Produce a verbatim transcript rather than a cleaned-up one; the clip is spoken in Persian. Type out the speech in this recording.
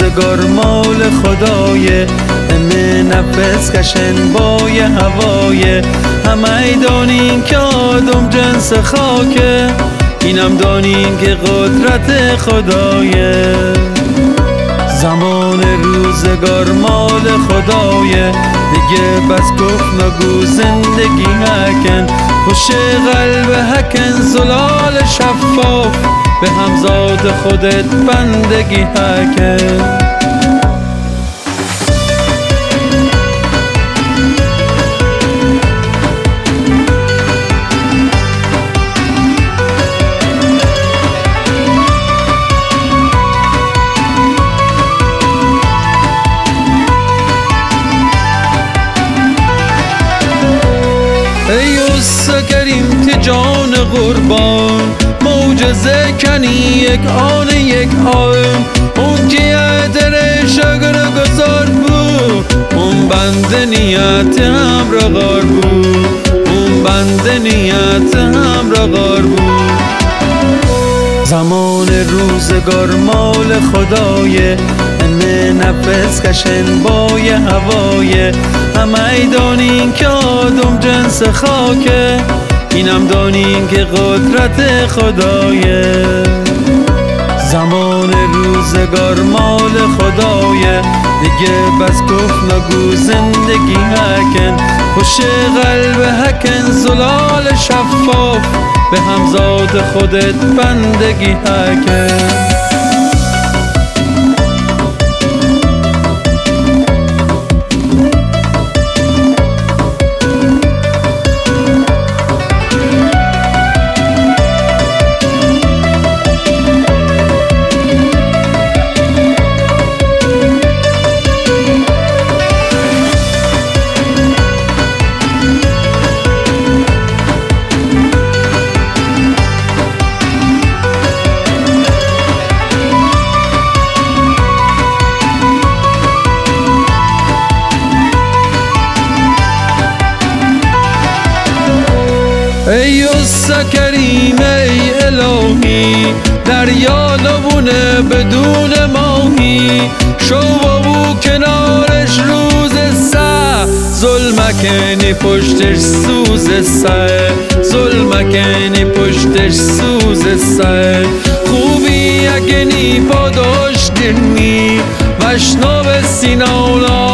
روزگار مال خدایه، همه نفس کشن بای هوایه. همه دانین که آدم جنس خاکه، اینم دانین که قدرت خدایه. زمان روزگار مال خدایه، دیگه بس گفت نگو زندگی هکن. خوش قلب هکن زلال شفاف، به همزاد خودت بندگی هکن. ای اوست کریم تی جان قربان، معجزه کنی یک آن یک آن. اون که عدر شگر گذار بود، اون بند نیت هم را غار بود، اون بند نیت هم را غار بود. زمان روزگار مال خدایه، همه نفس کشن بای هوایه. همه دانین که آدم جنس خاکه، اینم دانین که قدرت خدایه. زمان روزگار مال خدایه، دیگه بس گفت نگو زندگی هکن. خوش قلب هکن زلال شفاف، به همزاد خودت بندگی هکن. ای اوست کریم ای الهی، دریا لبونه بدون ماهی. شو بابو کنارش روز سه، ظلمکنی پشتش سوز سه، ظلمکنی پشتش سوز سه. خوبی اگنی پاداش درنی، وشنو به سیناولا